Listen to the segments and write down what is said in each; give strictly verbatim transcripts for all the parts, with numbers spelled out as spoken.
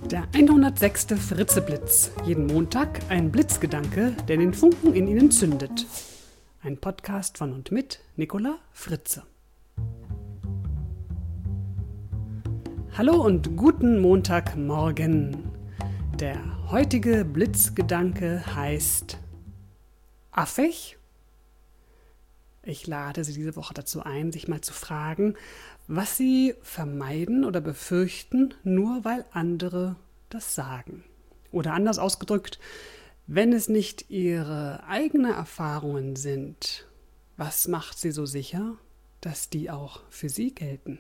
Der hundertsechste Fritzeblitz. Jeden Montag ein Blitzgedanke, der den Funken in Ihnen zündet. Ein Podcast von und mit Nicola Fritze. Hallo und guten Montagmorgen. Der heutige Blitzgedanke heißt affig. Ich lade Sie diese Woche dazu ein, sich mal zu fragen, was Sie vermeiden oder befürchten, nur weil andere das sagen. Oder anders ausgedrückt, wenn es nicht Ihre eigenen Erfahrungen sind, was macht Sie so sicher, dass die auch für Sie gelten?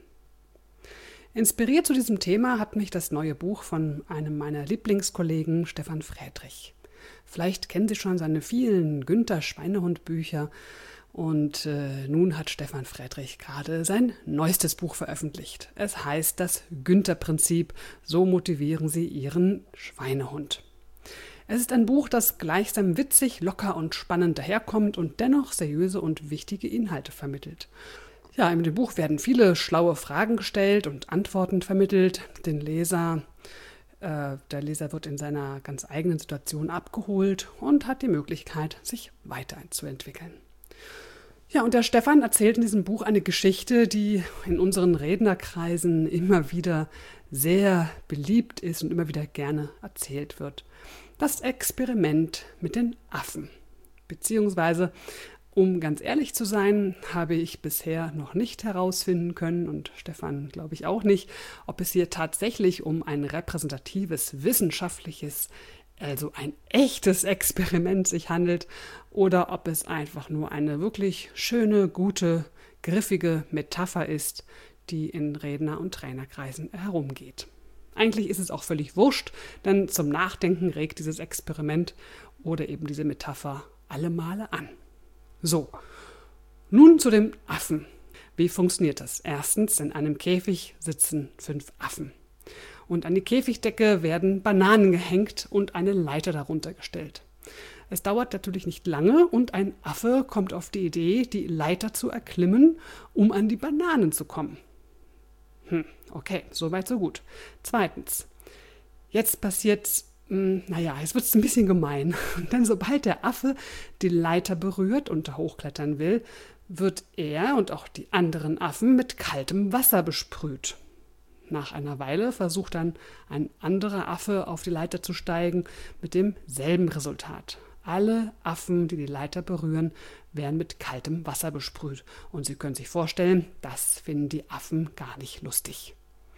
Inspiriert zu diesem Thema hat mich das neue Buch von einem meiner Lieblingskollegen, Stefan Friedrich. Vielleicht kennen Sie schon seine vielen Günther Schweinehund-Bücher. Und äh, nun hat Stefan Friedrich gerade sein neuestes Buch veröffentlicht. Es heißt das Günther-Prinzip, so motivieren Sie Ihren Schweinehund. Es ist ein Buch, das gleichsam witzig, locker und spannend daherkommt und dennoch seriöse und wichtige Inhalte vermittelt. Ja, in dem Buch werden viele schlaue Fragen gestellt und Antworten vermittelt. Den Leser, äh, der Leser wird in seiner ganz eigenen Situation abgeholt und hat die Möglichkeit, sich weiterzuentwickeln. Ja, und der Stefan erzählt in diesem Buch eine Geschichte, die in unseren Rednerkreisen immer wieder sehr beliebt ist und immer wieder gerne erzählt wird. Das Experiment mit den Affen. Beziehungsweise, um ganz ehrlich zu sein, habe ich bisher noch nicht herausfinden können und Stefan glaube ich auch nicht, ob es hier tatsächlich um ein repräsentatives, wissenschaftliches, also ein echtes Experiment sich handelt oder ob es einfach nur eine wirklich schöne, gute, griffige Metapher ist, die in Redner- und Trainerkreisen herumgeht. Eigentlich ist es auch völlig wurscht, denn zum Nachdenken regt dieses Experiment oder eben diese Metapher alle Male an. So, nun zu dem Affen. Wie funktioniert das? Erstens, in einem Käfig sitzen fünf Affen. Und an die Käfigdecke werden Bananen gehängt und eine Leiter darunter gestellt. Es dauert natürlich nicht lange und ein Affe kommt auf die Idee, die Leiter zu erklimmen, um an die Bananen zu kommen. Hm, okay, soweit so gut. Zweitens, jetzt passiert, mh, naja, jetzt wird es ein bisschen gemein. Denn sobald der Affe die Leiter berührt und hochklettern will, wird er und auch die anderen Affen mit kaltem Wasser besprüht. Nach einer Weile versucht dann ein anderer Affe auf die Leiter zu steigen, mit demselben Resultat. Alle Affen, die die Leiter berühren, werden mit kaltem Wasser besprüht. Und Sie können sich vorstellen, das finden die Affen gar nicht lustig.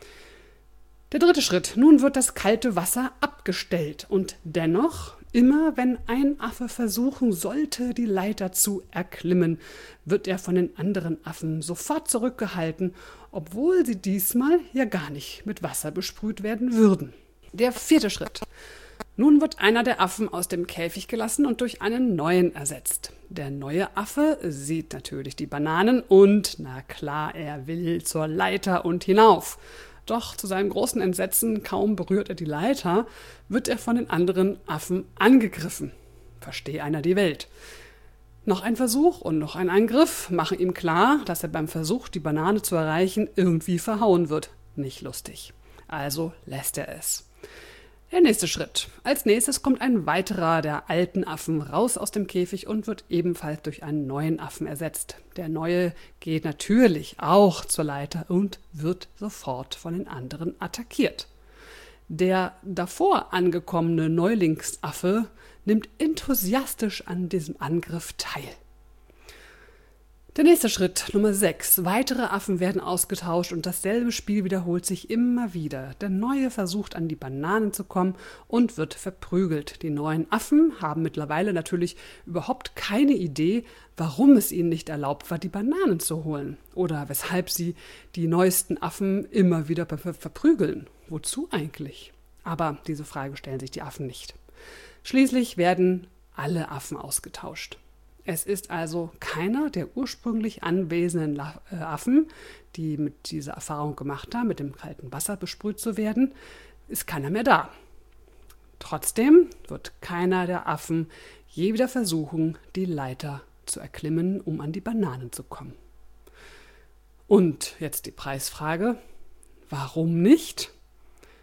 Der dritte Schritt. Nun wird das kalte Wasser abgestellt. Und dennoch, immer wenn ein Affe versuchen sollte, die Leiter zu erklimmen, wird er von den anderen Affen sofort zurückgehalten, obwohl sie diesmal ja gar nicht mit Wasser besprüht werden würden. Der vierte Schritt. Nun wird einer der Affen aus dem Käfig gelassen und durch einen neuen ersetzt. Der neue Affe sieht natürlich die Bananen und, na klar, er will zur Leiter und hinauf. Doch zu seinem großen Entsetzen, kaum berührt er die Leiter, wird er von den anderen Affen angegriffen. Verstehe einer die Welt. Noch ein Versuch und noch ein Angriff machen ihm klar, dass er beim Versuch, die Banane zu erreichen, irgendwie verhauen wird. Nicht lustig. Also lässt er es. Der nächste Schritt. Als nächstes kommt ein weiterer der alten Affen raus aus dem Käfig und wird ebenfalls durch einen neuen Affen ersetzt. Der neue geht natürlich auch zur Leiter und wird sofort von den anderen attackiert. Der davor angekommene Neulingsaffe nimmt enthusiastisch an diesem Angriff teil. Der nächste Schritt, Nummer sechs. Weitere Affen werden ausgetauscht und dasselbe Spiel wiederholt sich immer wieder. Der Neue versucht an die Bananen zu kommen und wird verprügelt. Die neuen Affen haben mittlerweile natürlich überhaupt keine Idee, warum es ihnen nicht erlaubt war, die Bananen zu holen. Oder weshalb sie die neuesten Affen immer wieder verprügeln. Wozu eigentlich? Aber diese Frage stellen sich die Affen nicht. Schließlich werden alle Affen ausgetauscht. Es ist also keiner der ursprünglich anwesenden Affen, die mit dieser Erfahrung gemacht haben, mit dem kalten Wasser besprüht zu werden, ist keiner mehr da. Trotzdem wird keiner der Affen je wieder versuchen, die Leiter zu erklimmen, um an die Bananen zu kommen. Und jetzt die Preisfrage, warum nicht?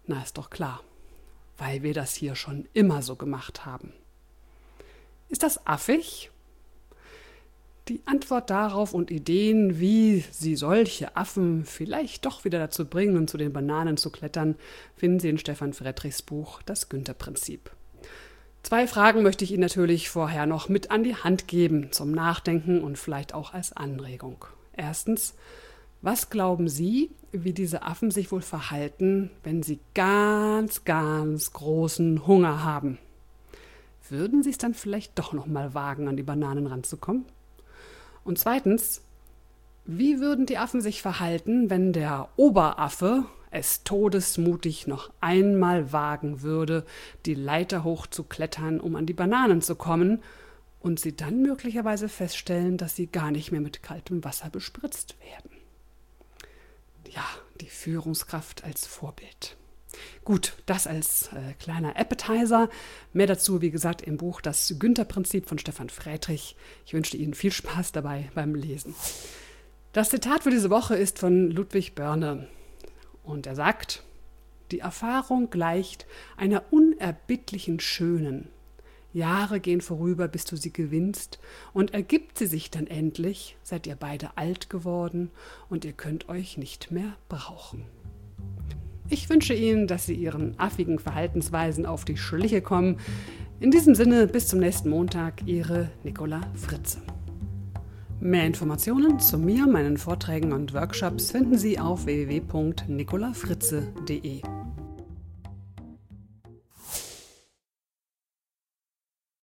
Na, ist doch klar, weil wir das hier schon immer so gemacht haben. Ist das affig? Die Antwort darauf und Ideen, wie Sie solche Affen vielleicht doch wieder dazu bringen, zu den Bananen zu klettern, finden Sie in Stefan Friedrichs Buch Das Günther-Prinzip. Zwei Fragen möchte ich Ihnen natürlich vorher noch mit an die Hand geben, zum Nachdenken und vielleicht auch als Anregung. Erstens, was glauben Sie, wie diese Affen sich wohl verhalten, wenn sie ganz, ganz großen Hunger haben? Würden Sie es dann vielleicht doch noch mal wagen, an die Bananen ranzukommen? Und zweitens, wie würden die Affen sich verhalten, wenn der Oberaffe es todesmutig noch einmal wagen würde, die Leiter hochzuklettern, um an die Bananen zu kommen, und sie dann möglicherweise feststellen, dass sie gar nicht mehr mit kaltem Wasser bespritzt werden? Ja, die Führungskraft als Vorbild. Gut, das als äh, kleiner Appetizer. Mehr dazu, wie gesagt, im Buch Das Günther-Prinzip von Stefan Friedrich. Ich wünsche Ihnen viel Spaß dabei beim Lesen. Das Zitat für diese Woche ist von Ludwig Börne. Und er sagt: Die Erfahrung gleicht einer unerbittlichen Schönen. Jahre gehen vorüber, bis du sie gewinnst, und ergibt sie sich dann endlich, seid ihr beide alt geworden und ihr könnt euch nicht mehr brauchen. Ich wünsche Ihnen, dass Sie Ihren affigen Verhaltensweisen auf die Schliche kommen. In diesem Sinne, bis zum nächsten Montag, Ihre Nicola Fritze. Mehr Informationen zu mir, meinen Vorträgen und Workshops finden Sie auf w w w punkt nicola fritze punkt de.